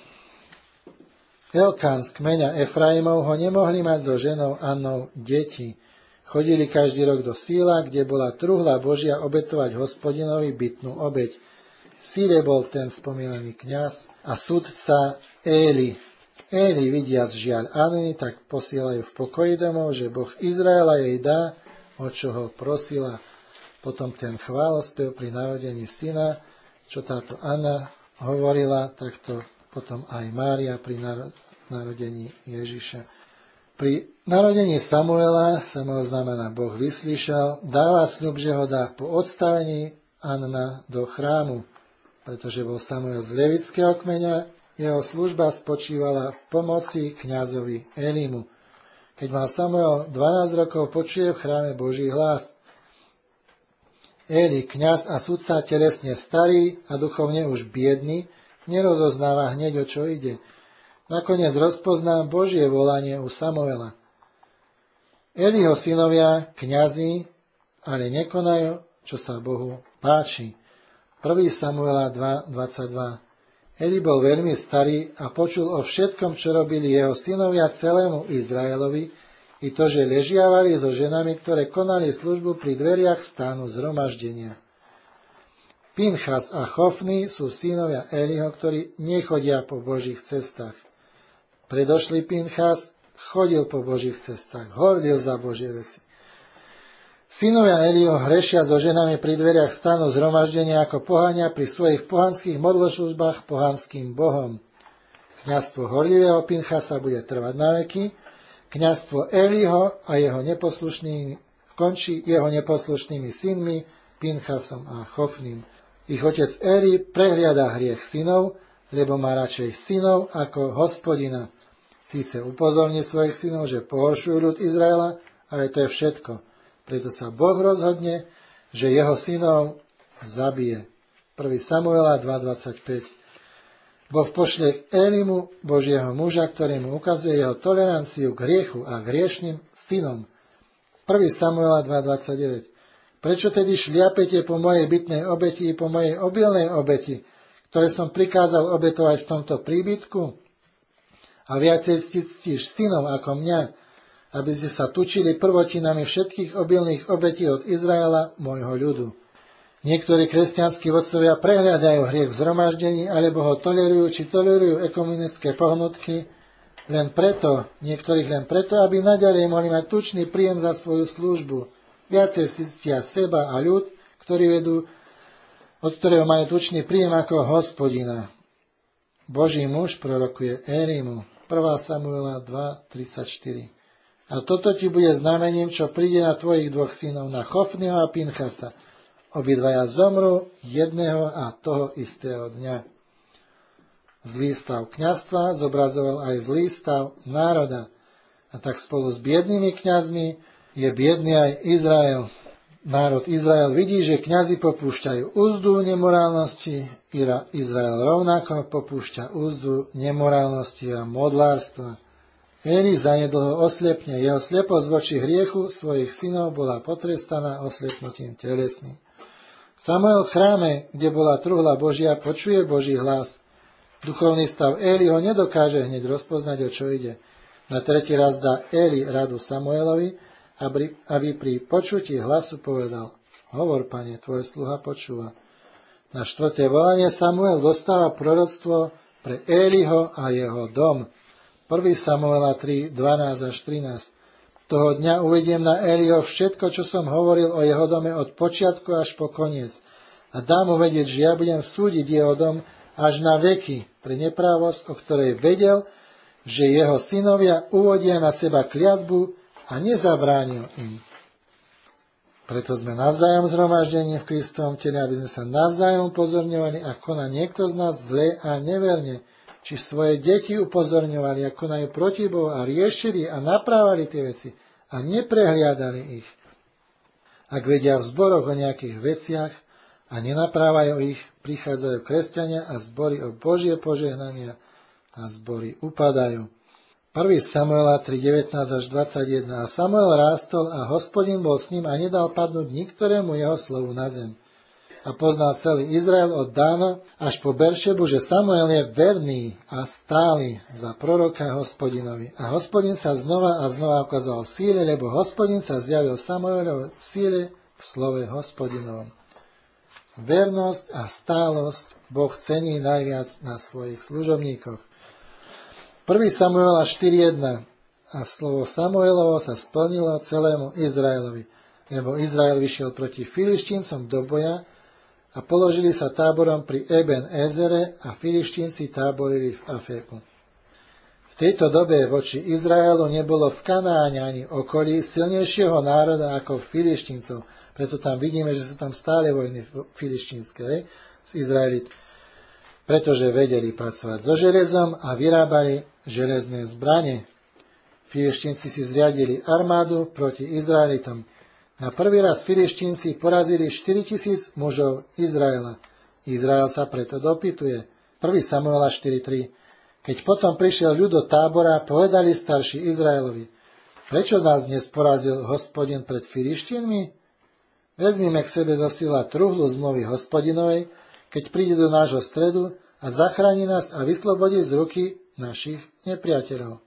Elkán z kmeňa Efraimov ho nemohli mať so ženou Annou deti. Chodili každý rok do Síla, kde bola truhla Božia obetovať Hospodinovi bytnú obeť. V Síle bol ten spomínaný kňaz a sudca Éli. Éli, vidiac žiaľ Anny, tak posielajú v pokoji domov, že Boh Izraela jej dá, o čo ho prosila. Potom ten chválospev pri narodení syna, čo táto Anna hovorila, tak to potom aj Mária pri narodení Ježiša. Pri narodení Samuela, Samuel znamená Boh vyslyšal, dáva sľub, že ho dá po odstavení Anna do chrámu, pretože bol Samuel z levického kmeňa, jeho služba spočívala v pomoci kňazovi Elimu. Keď mal Samuel dvanásť rokov, počuje v chráme Boží hlas. Éli, kňaz a sudca, telesne starý a duchovne už biedný, nerozoznáva hneď, o čo ide. Nakoniec rozpoznám Božie volanie u Samuela. Eliho synovia, kňazi, ale nekonajú, čo sa Bohu páči. prvý Samuela dva dvadsaťdva. Eli bol veľmi starý a počul o všetkom, čo robili jeho synovia celému Izraelovi, i to, že ležiavali so ženami, ktoré konali službu pri dveriach stánu zhromaždenia. Pinchas a Chofny sú synovia Eliho, ktorí nechodia po Božích cestách. Predošlý Pinchas chodil po Božích cestách, horlil za Božie veci. Synovia Eliho hrešia so ženami pri dveriach stánu zhromaždenia ako pohania pri svojich pohanských modloslužbách pohanským bohom. Kňazstvo horlivého Pinchasa bude trvať na veky, kňazstvo Eliho a jeho neposlušnými končí jeho neposlušnými synmi Pinchasom a Chofným. Ich otec Eli prehliada hriech synov, lebo má radšej synov ako Hospodina. Síce upozorní svojich synov, že pohoršujú ľud Izraela, ale to je všetko. Preto sa Boh rozhodne, že jeho synov zabije. prvý Samuela dva dvadsaťpäť. Boh pošle k Elimu, Božieho muža, ktorý mu ukazuje jeho toleranciu k hriechu a k hriešným synom. prvý Samuela dva dvadsaťdeväť. Prečo tedy šliapete po mojej bytnej obeti i po mojej obilnej obeti, ktoré som prikázal obetovať v tomto príbytku? A viacej ctíš synov ako mňa, aby ste sa tučili prvotinami všetkých obilných obetí od Izraela, môjho ľudu. Niektorí kresťanskí vodcovia prehľadajú hriech v zhromaždení, alebo ho tolerujú, či tolerujú ekumenické pohnutky, len preto, niektorých len preto, aby naďalej mohli mať tučný príjem za svoju službu. Viacej si ctia seba a ľud, ktorí vedú, od ktorého majú tučný príjem ako Hospodina. Boží muž prorokuje Elimu. prvý Samuela dva tridsaťštyri. A toto ti bude znamením, čo príde na tvojich dvoch synov, na Chofnyho a Pinchasa. Obidvaja zomrú jedného a toho istého dňa. Zlý stav kňazstva zobrazoval aj zlý stav národa. A tak spolu s biednými kňazmi je biedný aj Izrael. Národ Izrael vidí, že kňazi popúšťajú úzdu nemorálnosti, Izrael rovnako popúšťa úzdu nemorálnosti a modlárstva. Eli zanedlho oslepne, jeho sleposť voči hriechu svojich synov bola potrestaná oslepnutím telesným. Samuel v chráme, kde bola truhla Božia, počuje Boží hlas. Duchovný stav Eli ho nedokáže hneď rozpoznať, o čo ide. Na tretí raz dá Eli radu Samuelovi, aby, aby pri počutí hlasu povedal: Hovor, pane, tvoj sluha počúva. Na štvrté volanie Samuel dostáva proroctvo pre Eliho a jeho dom. prvý Samuela tri dvanásť až trinásť. Toho dňa uvediem na Eliho všetko, čo som hovoril o jeho dome od počiatku až po koniec. A dám mu vedieť, že ja budem súdiť jeho dom až na veky pre neprávosť, o ktorej vedel, že jeho synovia uvodia na seba kliatbu a nezabránil im. Preto sme navzájom zhromaždení v Kristovom tele, aby sme sa navzájom upozorňovali, ako koná niekto z nás zle a neverne, či svoje deti upozorňovali, ako konajú proti Bohu a riešili a naprávali tie veci a neprehliadali ich. Ak vedia v zboroch o nejakých veciach a nenaprávajú ich, prichádzajú kresťania a zbory o Božie požehnania a zbory upadajú. prvý Samuela tri devätnásť až dvadsaťjeden. A Samuel rástol a Hospodin bol s ním a nedal padnúť niktorému jeho slovu na zem. A poznal celý Izrael od Dána až po Beršebu, že Samuel je verný a stály za proroka Hospodinovi. A Hospodin sa znova a znova ukázal v síle, lebo Hospodin sa zjavil Samuelovi v síle v slove Hospodinovom. Vernosť a stálosť Boh cení najviac na svojich služobníkoch. prvý Samuela štyri jedna. A slovo Samuelovo sa splnilo celému Izraelovi, lebo Izrael vyšiel proti Filištíncom do boja a položili sa táborom pri Eben Ezere a Filištínci táborili v Afeku. V tejto dobe voči Izraelu nebolo v Kanáne ani okolí silnejšieho národa ako Filištíncov. Preto tam vidíme, že sú tam stále vojny filištínske s Izraelitmi. Pretože vedeli pracovať so železom a vyrábali železné zbrane. Filištínci si zriadili armádu proti Izraelitom. Na prvý raz Filištínci porazili štyritisíc mužov Izraela. Izrael sa preto dopytuje. prvý Samuela štyri tri. Keď potom prišiel ľud do tábora, povedali starší Izraelovi: Prečo nás dnes porazil Hospodin pred Filištínmi? Vezmime k sebe zo sila truhlu zmluvy Hospodinovej, keď príde do nášho stredu a zachráni nás a vyslobodí z ruky našich nepriateľov.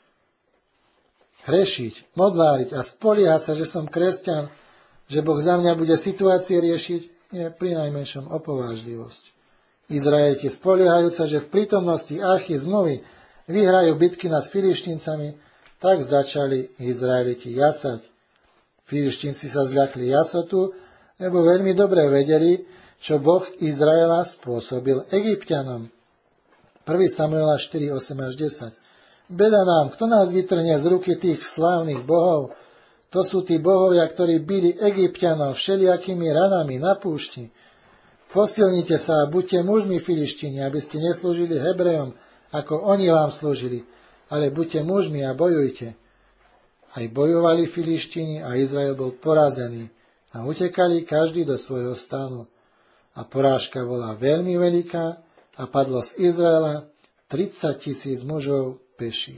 Hrešiť, modláriť a spoliehať sa, že som kresťan, že Boh za mňa bude situácie riešiť, je prinajmenšom opovážlivosť. Izraeliti spoliehajú sa, že v prítomnosti archy zmluvy vyhrajú bitky nad Filištíncami, tak začali Izraeliti jasať. Filištínci sa zľakli jasotu, lebo veľmi dobre vedeli, čo Boh Izraela spôsobil Egypťanom. prvý Samuela štyri osem až desať. Beda nám, kto nás vytrhne z ruky tých slávnych bohov? To sú tí bohovia, ktorí bili Egypťanov všelijakými ranami na púšti. Posilnite sa a buďte mužmi Filištíni, aby ste neslúžili Hebrejom, ako oni vám slúžili, ale buďte mužmi a bojujte. Aj bojovali Filištíni a Izrael bol porazený a utekali každý do svojho stanu. A porážka bola veľmi veľká a padlo z Izraela tridsať tisíc mužov peších.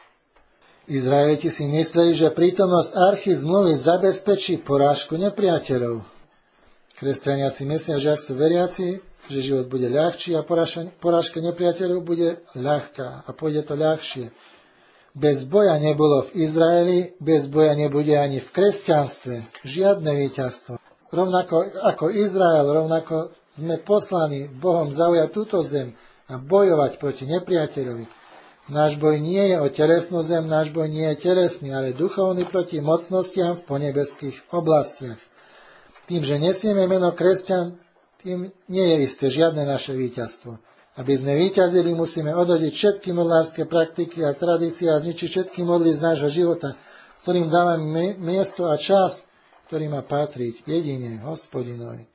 Izraeliti si mysleli, že prítomnosť archy zmluvy zabezpečí porážku nepriateľov. Kresťania si myslia, že ak sú veriaci, že život bude ľahčí a porážka nepriateľov bude ľahká a pôjde to ľahšie. Bez boja nebolo v Izraeli, bez boja nebude ani v kresťanstve. Žiadne víťazstvo. Rovnako ako Izrael, rovnako sme poslaní Bohom zaujať túto zem a bojovať proti nepriateľovi. Náš boj nie je o telesnú zem, náš boj nie je telesný, ale duchovný proti mocnostiam v ponebeských oblastiach. Tým, že nesieme meno kresťan, tým nie je isté žiadne naše víťazstvo. Aby sme víťazili, musíme odhodiť všetky modlárske praktiky a tradície a zničiť všetky modly z nášho života, ktorým dávame miesto a čas, ktorý má patriť jedine Hospodinovi.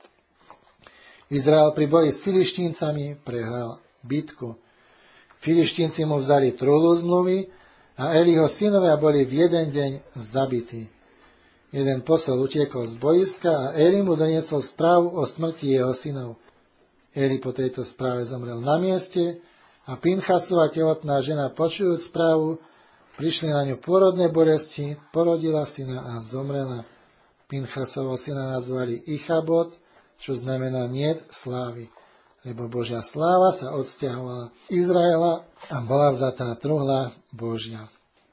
Izrael pri boji s Filištíncami prehral bitku. Filištínci mu vzali truhlu zmluvy a Eliho synovia boli v jeden deň zabití. Jeden posol utiekol z bojiska a Eli mu doniesol správu o smrti jeho synov. Eli po tejto správe zomrel na mieste a Pinchasova tehotná žena, počujúc správu, prišli na ňu pôrodné bolesti, porodila syna a zomrela. Pinchasovho syna nazvali Ichabod, čo znamená niet slávy, lebo Božia sláva sa odsťahovala Izraela a bola vzatá truhla Božia.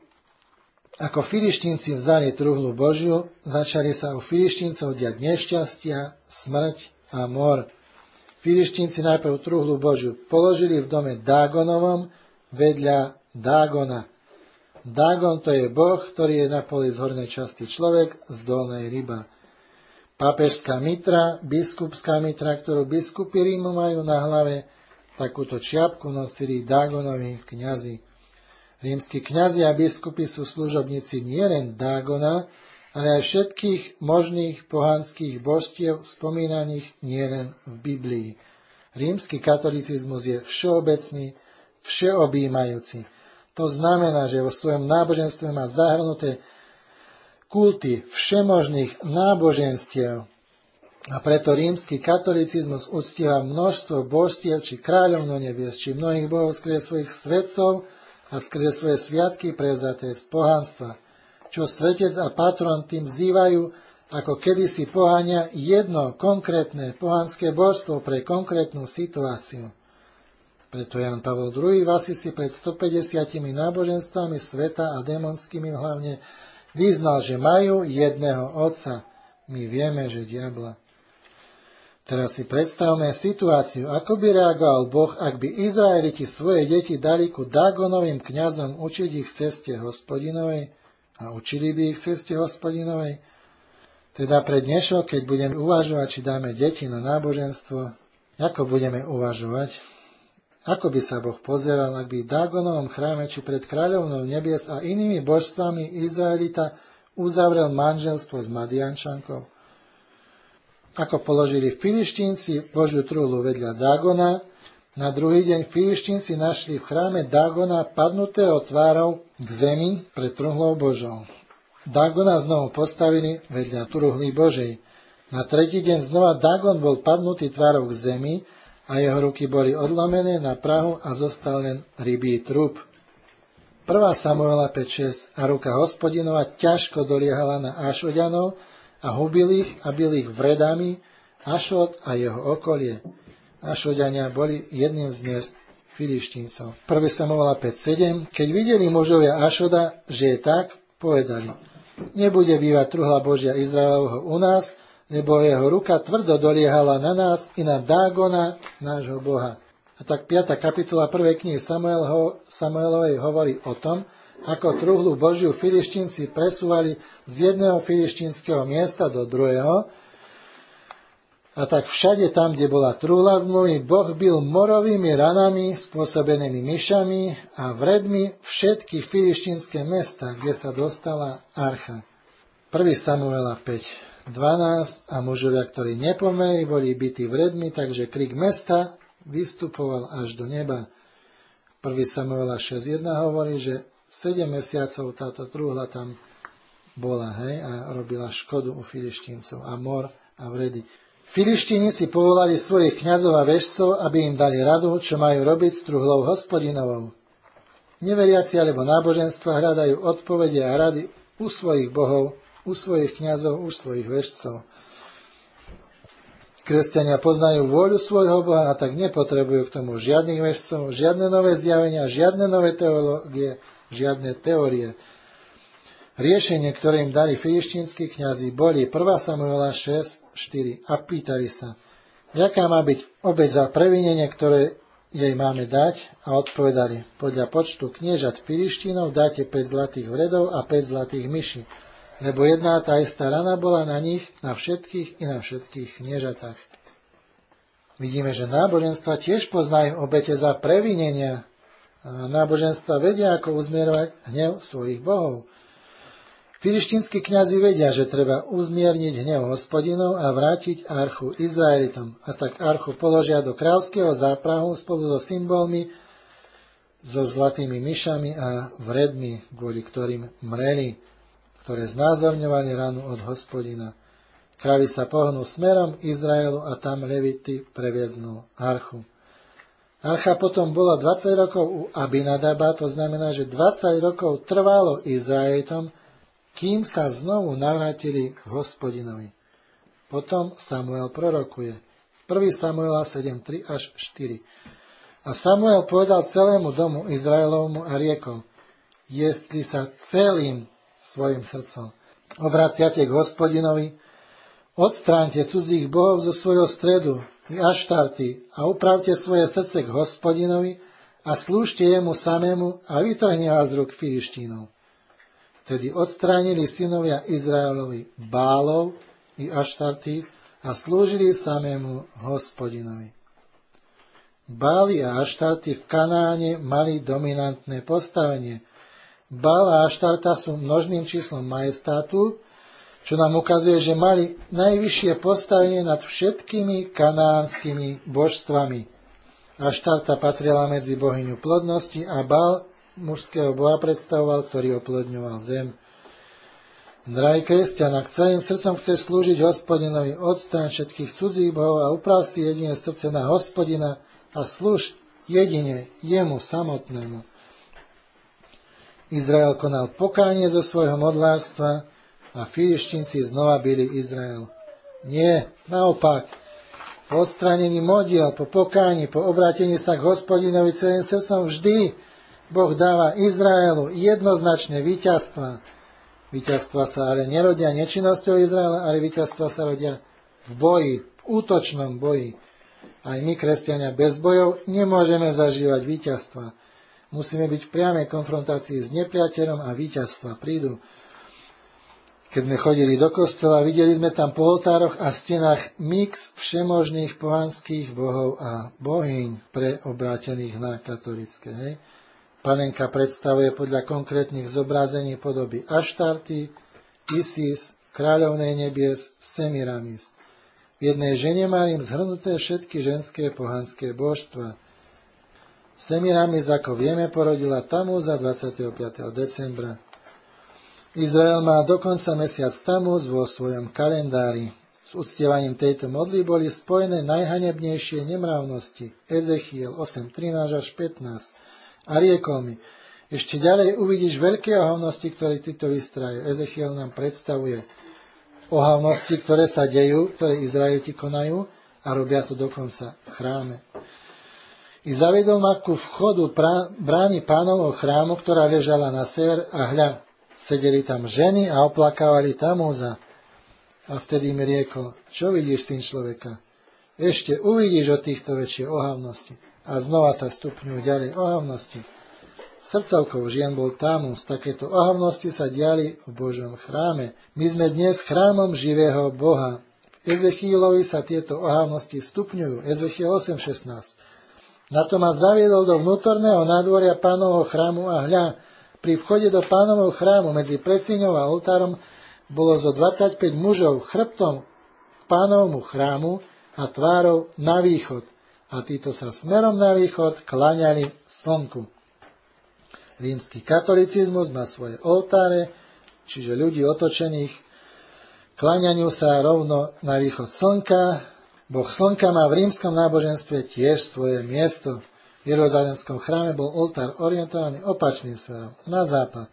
Ako Filištínci vzali truhlu Božiu, začali sa u Filištíncov diať nešťastia, smrť a mor. Filištínci najprv truhlu Božiu položili v dome Dágonovom vedľa Dágona. Dágon to je boh, ktorý je na poli z hornej časti človek, z dolnej ryba. Pápežská mitra, biskupská mitra, ktorú biskupy Rímu majú na hlave, takúto čiapku nosili Dágonovi kňazi. Rímski kňazi a biskupy sú služobníci nielen Dágona, ale aj všetkých možných pohanských božstiev spomínaných nielen v Biblii. Rímsky katolicizmus je všeobecný, všeobjímajúci. To znamená, že vo svojom náboženstve má zahrnuté kulty všemožných náboženstiev. A preto rímsky katolicizmus uctieva množstvo božstiev či kráľov nebies, či mnohých bohov skrze svojich svetcov a skrze svoje sviatky prevzaté z pohanstva, čo svetec a patron tým vzývajú ako kedysi pohania jedno konkrétne pohanské božstvo pre konkrétnu situáciu. Preto Ján Pavol druhý. v Asisi pred stopäťdesiatimi náboženstvami sveta a démonskými hlavne vyznal, že majú jedného otca. My vieme, že diabla. Teraz si predstavme situáciu, ako by reagoval Boh, ak by Izraeliti svoje deti dali ku Dágonovým kňazom učiť ich v ceste Hospodinovej a učili by ich v ceste Hospodinovej. Teda pre dnešok, keď budeme uvažovať, či dáme deti na náboženstvo, ako budeme uvažovať? Ako by sa Boh pozeral, ak by v Dágonovom chráme či pred kráľovnou nebies a inými božstvami Izraelita uzavrel manželstvo s Madiančankou? Ako položili Filištínci Božiu truhlu vedľa Dágona, Na druhý deň Filištínci našli v chráme Dagona padnutého tvárou k zemi pred truhlou Božou. Dagona znovu postavili vedľa truhly Božej. Na tretí deň znova Dagon bol padnutý tvárou k zemi a jeho ruky boli odlomené na prahu a zostal len rybí trup. prvá Samuela päť šesť. A ruka Hospodinova ťažko doliehala na Ašoďanov a hubil ich a bil ich vredami Ašod a jeho okolie. Ašoďania boli jedným z miest Filištíncov. prvá Samuela päť sedem. Keď videli mužovia Ašoda, že je tak, povedali: Nebude bývať truhla Božia Izraelovho u nás, lebo jeho ruka tvrdo doliehala na nás i na Dágona, nášho Boha. A tak piata kapitola prvej knihy Samuel, Samuelovej hovorí o tom, ako truhlu Božiu Filištínci presúvali z jedného filištínskeho miesta do druhého. A tak všade tam, kde bola truhla zmluvy, Boh bil morovými ranami spôsobenými myšami a vredmi všetky filištínske mesta, kde sa dostala archa. prvá Samuela päť dvanásť. A mužovia, ktorí nepomreli, boli bití vredmi, takže krik mesta vystupoval až do neba. prvá Samuela šesť jedna hovorí, že sedem mesiacov táto truhla tam bola, hej, a robila škodu u Filištíncov a mor a vredy. Filištíni si povolali svojich kňazov a veštcov, aby im dali radu, čo majú robiť s truhlou Hospodinovou. Neveriaci alebo náboženstva hľadajú odpovede a rady u svojich bohov, u svojich kňazov, u svojich veštcov. Kresťania poznajú vôľu svojho Boha a tak nepotrebujú k tomu žiadnych veštcov, žiadne nové zjavenia, žiadne nové teológie, žiadne teórie. Riešenie, ktoré im dali filištínski kňazi, boli prvá Samuela šesť štyri a pýtali sa, jaká má byť obeť za previnenie, ktoré jej máme dať, a odpovedali, podľa počtu kniežat Filištínov dáte päť zlatých vredov a päť zlatých myší, lebo jedná tá istá rana bola na nich, na všetkých i na všetkých kniežatách. Vidíme, že náboženstva tiež poznajú obete za previnenia. A náboženstva vedia, ako uzmierovať hnev svojich bohov. Filištínsky kňazi vedia, že treba uzmierniť hnev Hospodinov a vrátiť archu Izraelitom. A tak archu položia do kráľovského záprahu spolu so symbolmi, so zlatými myšami a vredmi, kvôli ktorým mreli, ktoré znázorňovali ranu od Hospodina. Kravy sa pohnú smerom Izraelu a tam levity previesnú archu. Archa potom bola dvadsať rokov u Abinadaba, to znamená, že dvadsať rokov trvalo Izraelitom, kým sa znovu navrátili k Hospodinovi. Potom Samuel prorokuje. prvá Samuela sedem tri až štyri. A Samuel povedal celému domu Izraelovmu a riekol, jestli sa celým svojim srdcom obraciate k Hospodinovi, odstráňte cudzích bohov zo svojho stredu i Aštarty a upravte svoje srdce k Hospodinovi a slúžte jemu samému a vytrhne vás z rúk Filištínov. Vtedy odstránili synovia Izraelovi Bálov i Aštarty a slúžili samému Hospodinovi. Báli a Aštarty v Kanáne mali dominantné postavenie. Bál a Aštarta sú množným číslom majestátu, čo nám ukazuje, že mali najvyššie postavenie nad všetkými kanánskymi božstvami. Aštarta patrila medzi bohyňu plodnosti a Bál mužského boha predstavoval, ktorý oplodňoval zem. Drahý kresťan, ak celým srdcom chceš slúžiť Hospodinovi, odstráň všetkých cudzích bohov a uprav si jedine srdce na Hospodina a slúž jedine jemu samotnému. Izrael konal pokánie zo svojho modlárstva a Filištínci znova bili Izrael. Nie, naopak, po odstránení modiel, po pokáni, po obrátení sa k Hospodinovi celým srdcom vždy Boh dáva Izraelu jednoznačné víťazstva. Víťazstva sa ale nerodia nečinnosťou Izraela, ale víťazstva sa rodia v boji, v útočnom boji. Aj my, kresťania, bez bojov nemôžeme zažívať víťazstva. Musíme byť v priamej konfrontácii s nepriateľom a víťazstva prídu. Keď sme chodili do kostola, videli sme tam po oltároch a stenách mix všemožných pohanských bohov a bohyň pre obrátených na katolické. Hej? Panenka predstavuje podľa konkrétnych zobrazení podoby Aštarty, Isis, kráľovnej nebies, Semiramis. V jednej žene má im zhrnuté všetky ženské pohanské božstva. Semiramis, ako vieme, porodila Tamúza dvadsiateho piateho decembra. Izrael má dokonca mesiac Tamúz vo svojom kalendári. S uctievaním tejto modly boli spojené najhanebnejšie nemravnosti. Ezechiel osem trinásť až pätnásť. A riekol mi, ešte ďalej uvidíš veľké ohavnosti, ktoré títo vystrajú. Ezechiel nám predstavuje ohavnosti, ktoré sa dejú, ktoré Izraeliti konajú a robia to dokonca v chráme. I zaviedol ma ku vchodu brány Pánovho chrámu, ktorá ležala na sever a hľa, sedeli tam ženy a oplakávali Tamúza. A vtedy mi riekol, čo vidíš, syn človeka? Ešte uvidíš o týchto väčšie ohavnosti. A znova sa stupňujú ďalej ohavnosti. Srdcovkou žien bol Tamúz, takéto ohavnosti sa diali v Božom chráme. My sme dnes chrámom živého Boha. V Ezechielovi sa tieto ohavnosti stupňujú. Ezechiel osem šestnásť. Na to ma zaviedol do vnútorného nádvoria Pánovho chrámu a hľa, pri vchode do Pánovho chrámu medzi predsíňou a oltárom bolo zo dvadsaťpäť mužov chrbtom k Pánovmu chrámu a tvárou na východ. A títo sa smerom na východ kláňali slnku. Rímsky katolicizmus má svoje oltáre, čiže ľudí otočených kláňaniu sa rovno na východ slnka. Boh slnka má v rímskom náboženstve tiež svoje miesto. V Jeruzalemskom chráme bol oltár orientovaný opačným smerom, na západ.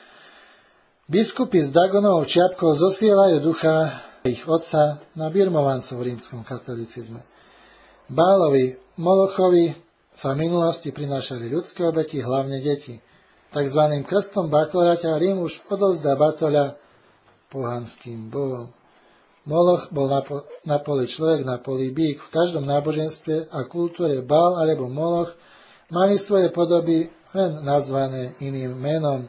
Biskupy s Dagonovou čiapkou zosielajú ducha ich otca na birmovancov v rímskom katolicizme. Bálovi Molochovi sa v minulosti prinášali ľudské obeti, hlavne deti. Takzvaným krstom Batolaťa Rím už odovzdá Batoľa pohanským bohom. Moloch bol na, po, na poli človek, na poli bík. V každom náboženstve a kultúre Bál alebo Moloch mali svoje podoby len nazvané iným menom.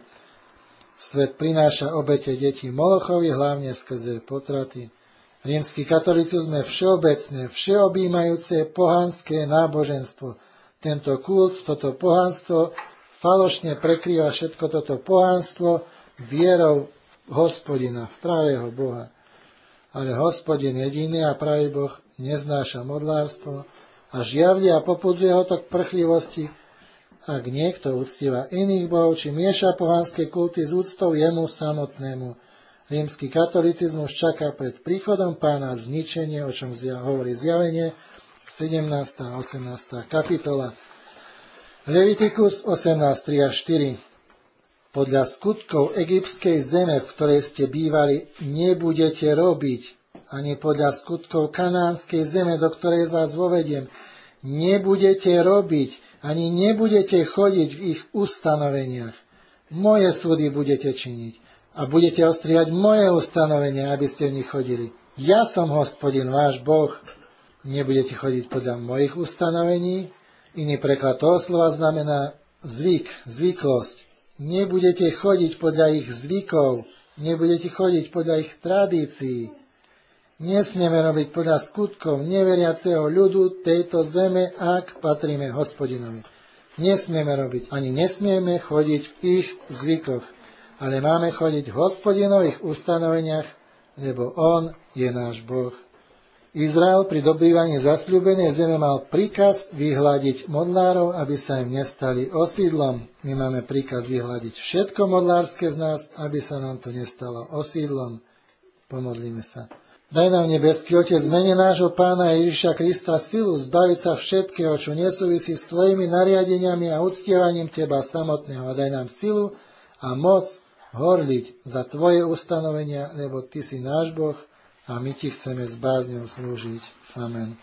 Svet prináša obete detí Molochovi, hlavne skrze potraty. Rímsky katolicizmus je všeobecné, všeobjímajúce pohanské náboženstvo. Tento kult, toto pohanstvo falošne prekrýva všetko toto pohanstvo vierou v Hospodina, v pravého Boha. Ale Hospodin jediný a pravý Boh neznáša modlárstvo a žiavli a popudzuje ho to k prchlivosti, ak niekto uctieva iných bohov, či mieša pohanské kulty s úctou jemu samotnému. Rímsky katolicizmus čaká pred príchodom Pána zničenie, o čom hovorí Zjavenie, sedemnásta a osemnásta kapitola. Levitikus osemnásť tri a štyri. Podľa skutkov egyptskej zeme, v ktorej ste bývali, nebudete robiť, ani podľa skutkov kanánskej zeme, do ktorej vás vovediem, nebudete robiť, ani nebudete chodiť v ich ustanoveniach. Moje súdy budete činiť a budete ostrihať moje ustanovenia, aby ste v nich chodili. Ja som Hospodin, váš Boh. Nebudete chodiť podľa mojich ustanovení. Iný preklad toho slova znamená zvyk, zvyklosť. Nebudete chodiť podľa ich zvykov, nebudete chodiť podľa ich tradícií. Nesmieme robiť podľa skutkov neveriaceho ľudu tejto zeme, ak patríme Hospodinovi. Nesmieme robiť, ani nesmieme chodiť v ich zvykoch, ale máme chodiť v Hospodinových ustanoveniach, lebo On je náš Boh. Izrael pri dobývaní zasľúbenej zeme mal príkaz vyhľadiť modlárov, aby sa im nestali osídlom. My máme príkaz vyhľadiť všetko modlárske z nás, aby sa nám to nestalo osídlom. Pomodlíme sa. Daj nám, nebeský Otec, v mene nášho Pána Ježiša Krista silu zbaviť sa všetkého, čo nesúvisí s Tvojimi nariadeniami a uctievaním Teba samotného. A daj nám silu a moc horliť za Tvoje ustanovenia, lebo Ty si náš Boh, a my Ti chceme s bázňou slúžiť. Amen.